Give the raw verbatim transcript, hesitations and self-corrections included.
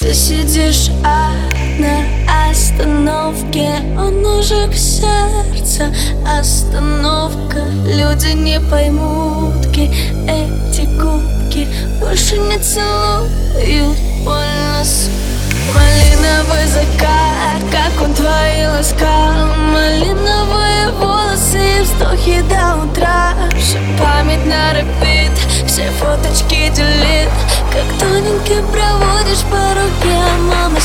Ты сидишь одна остановке, у ножек сердца остановка. Люди не поймут, эти губки больше не целуют, больно. Малиновый закат, как он твои ласкал. Малиновые волосы и вздохи до утра. Вся память на репит, все фоточки делит. Как тоненький проводишь по руке, мама.